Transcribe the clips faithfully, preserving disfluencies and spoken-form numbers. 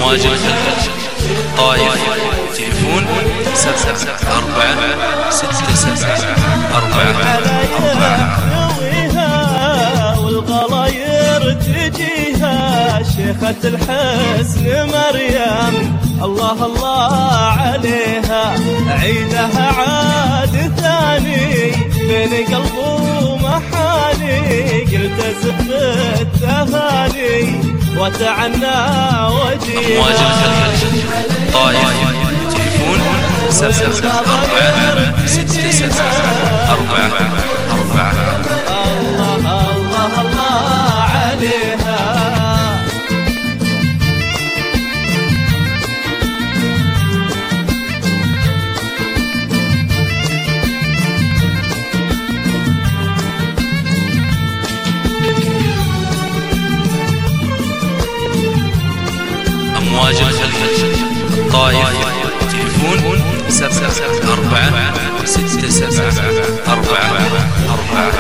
أمواج الخليج طايف تليفون سبعة أربعة ستة سبعة أربعة أربعة. والغلاير تجيها شيخة الحسن مريم الله الله عليها عيدها عاد ثاني بين قلب ومحاني قلت زف التهاني وتعنى وجيها. أمواج الخليج طايف تليفون سبعة أربعة ستة سبعة أربعة أربعة. الله الله الله عليها. أمواج الخليج طايف تليفون سبعة أربعة ستة سبعة أربعة أربعة.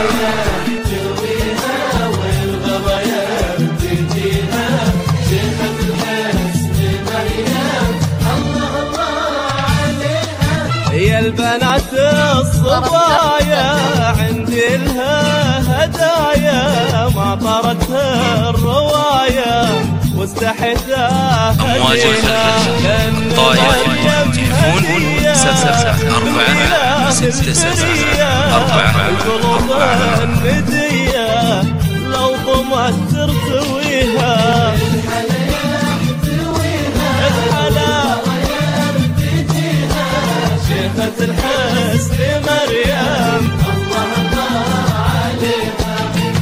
يا البنات الصبايا عندي لها هدايا ما طردتها الرواية واستحيتها. أمواج الخليج طايف تليفون سبعة أربعة ستة سبعة أربعة أربعة. الندية لو ضمت ترتويها شيخة الحسن مريم الله الله عليها.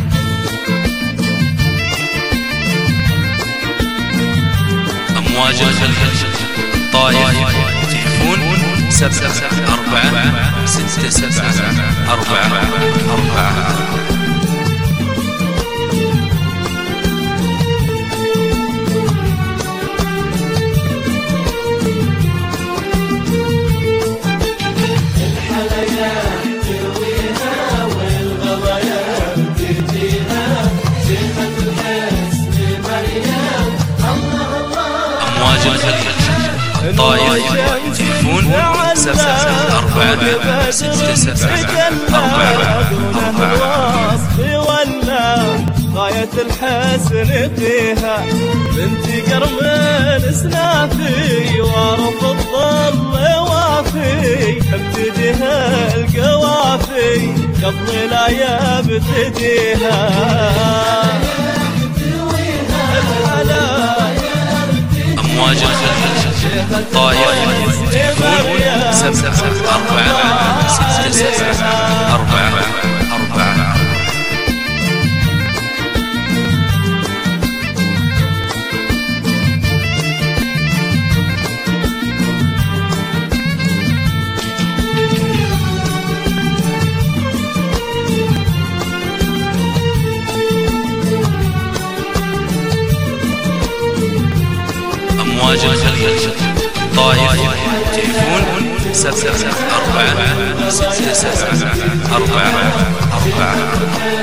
أمواج الخليج طايف تليفون سبعة أربعة ستة سبعة أربعة أربعة. أمواج الخليج طايف تليفون سبعة أربعة ستة سبعة أربعة أربعة. غاية الحسن فيها بنت قرم سنافي وارف الظل وافي ابتديها القوافي قبل لا يبتديها. أمواج الخليج طايف تليفون سبعة أربعة ستة سبعة أربعة أربعة. أمواج الخليج طايف تليفون سبعة أربعة ستة سبعة أربعة أربعة.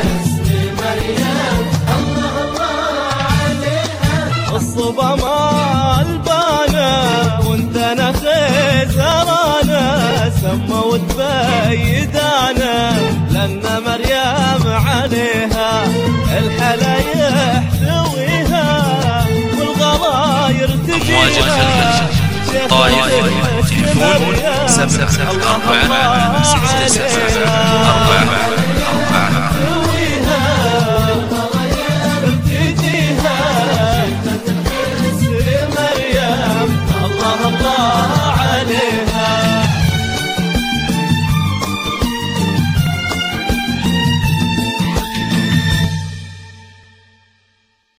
الصبا ما البانا وانت نخي زرانا سموت بيدانا لأن مريم عليها الحلا يحتويها والغلاير تجيها. أمواج الخليج طايف تليفون سبعة أربعة ستة سبعة أربعة